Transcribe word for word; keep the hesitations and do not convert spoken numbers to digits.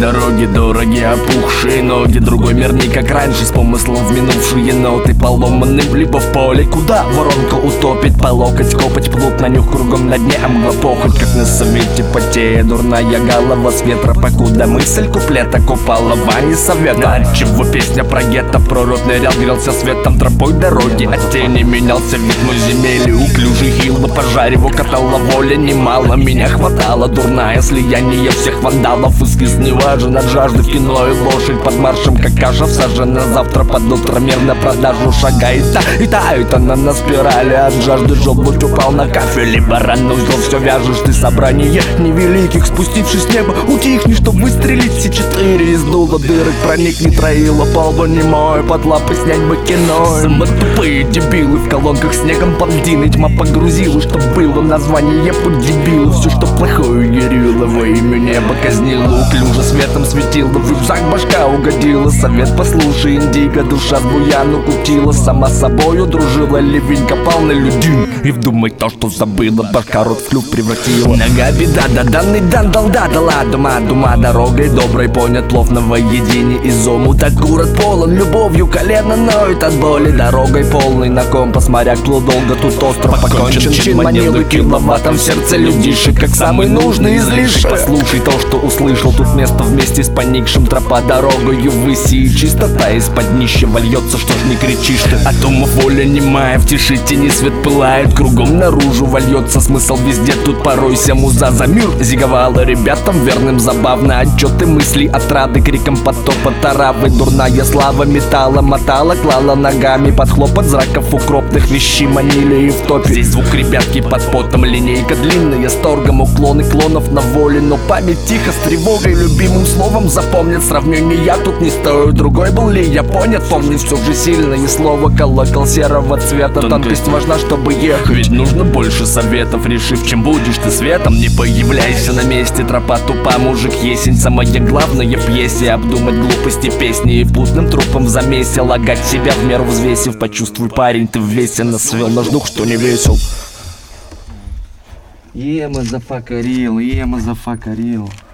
дороги дорогие, опухшие ноги. Другой мир не как раньше, с помыслом в минувшие ноты. Поломанным либо в поле, куда воронку утопить, по локоть копать, плут на нюх кругом на дне, а мгла похоть, как на совете потея. Дурная голова с ветра, покуда мысль куплета купала Ване совета. Отчего песня про гетто, про рот нырял, грелся светом тропой дороги, от тени менялся вид мой земель. Уклюжий хил на пожареву катала воля немало. Меня хватало дурная слияние всех вандалов. Эскиз не важен от жажды, в кино и лошадь под маршем какаша всажена. Завтра под утро мир на продажу шагает, та, и тает она на спирали. От жажды желудь упал на кафель, баран узел все вяжешь ты. Собрание невеликих, спустившись с неба, утихни, чтоб выстрелить все четыре. Из дула дырок проникнет троила, полбу немой, под лапы снять бы кино. Самотупые дебилы в колонках снегом под льдиной тьма погрузила, чтоб было название под дебилов. Все, что плохое ярило, во имя неба казнило. Уклюже светом светило, в рюкзак башка угодила. Совет послушай, индиго, душа с буяну кутила. Сама собою дружила, ливень копал на людей. И вдумай то, что забыла, башка рот в клюв превратила. Нога беда, да данный дан дал, да дала дума, дума дорогой доброй понят плов на воедине из омута. Город полон любовью, колено ноет от боли. Дорогой полный на компас, моряк плыл долго, тут остров покончен. Чин манилы киловаттом в сердце людишек, как самый нужный излишек. Послушай то, что услышал, тут место вместе с поникшим. Тропа дорогою выси, и чистота из-под нищего льется, что ж не кричишь ты. От умов воля немая, в тиши тени свет пылает, кругом наружу вольется смысл везде. Тут поройся муза за мир зиговала ребятам верным забавно. Отчеты мысли отрады, криком потопа таравы. Дурная слава металла мотала, клала ногами под хлопот зраков укропных вещей манили и в топе. Здесь звук ребятки под потом, линейка длинная с торгом, уклоны клонов на воле. Но память тихо с тревогой, любимым словом запомнят. Сравнения тут не стоят, другой был ли я понят. Помнит все же сильное слово, колокол серого цвета. Тонкость важна, чтобы ехать, ведь нужно больше советов. Решив, чем будешь ты светом, не появляйся на месте. Тропа тупа, мужик есень, самое главное в пьесе. Обдумать глупости песни и путным трупом в замесе. Лагать себя в меру взвесив, почувствуй, парень, ты в весе насвел наш дух, что не весел. Yeah, motherfucker real, yeah, motherfucker real.